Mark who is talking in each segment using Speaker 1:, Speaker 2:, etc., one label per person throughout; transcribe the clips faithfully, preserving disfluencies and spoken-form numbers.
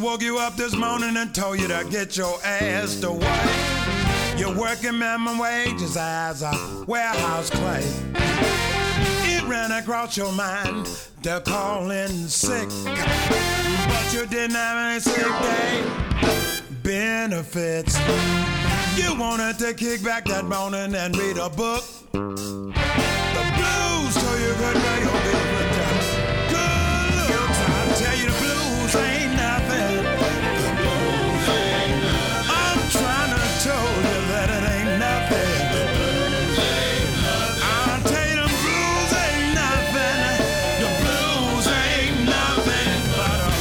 Speaker 1: woke you up this morning and told you to get your ass to work. You're working minimum wages as a warehouse clerk. It ran across your mind to call in sick, but you didn't have any sick day benefits. You wanted to kick back that morning and read a book. The blues told you good for your favorite time. Good looks, I tell you the blues ain't nothing. The blues ain't nothing. I'm trying to tell you that it ain't nothing. The blues ain't nothing. I'll tell you the blues ain't nothing. The blues ain't nothing but a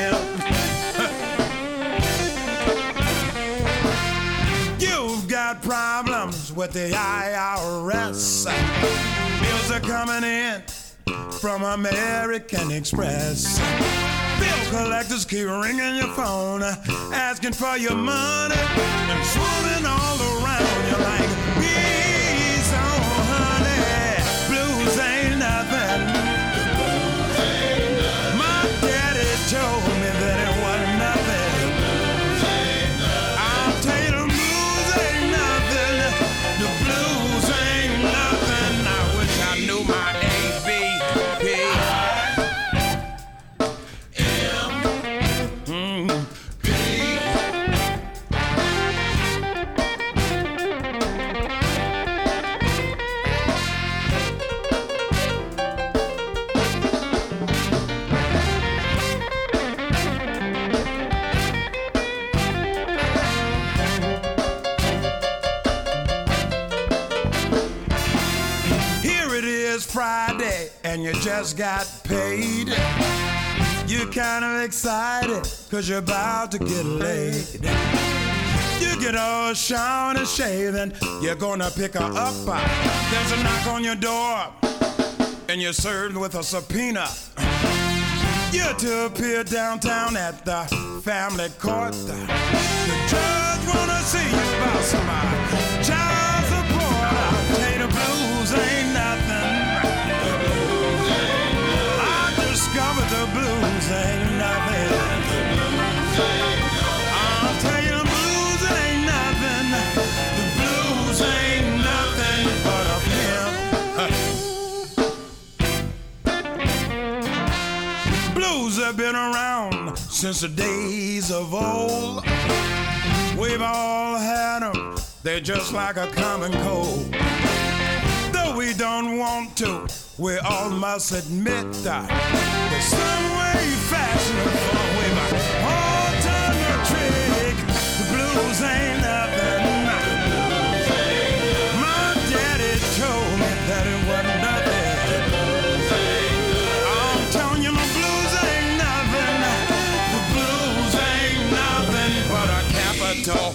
Speaker 1: pimp. You've got problems with the I R S. Bills are coming in from American Express. Bill collectors keep ringing your phone, asking for your money and swarming all around you like bees on honey. Blues ain't nothing. Blues ain't nothing. My daddy told me that it wasn't nothing. Blues ain't nothing. I'll tell you the blues ain't nothing. The blues ain't nothing. I wish I knew my A B P. Friday and you just got paid. You're kind of excited cause you're about to get laid. You get all showered and shaved, you're gonna pick her up. There's a knock on your door and you're served with a subpoena. You're to appear downtown at the family court. The judge wanna see you about some child support. I'll tell you the blues ain't nothing. Discovered the blues ain't nothing. I'll tell you the blues ain't nothing. The blues ain't nothing but a pimp. Blues have been around since the days of old. We've all had them. They're just like a common cold. Though we don't want to, we all must admit that there's some way fashionable with my all time a trick. The blues ain't nothing. My daddy told me that it wasn't nothing. I'm telling you, the blues ain't nothing. The blues ain't nothing but a capital.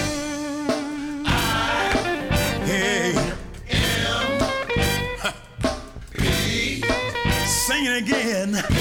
Speaker 1: Hey. Sing it again.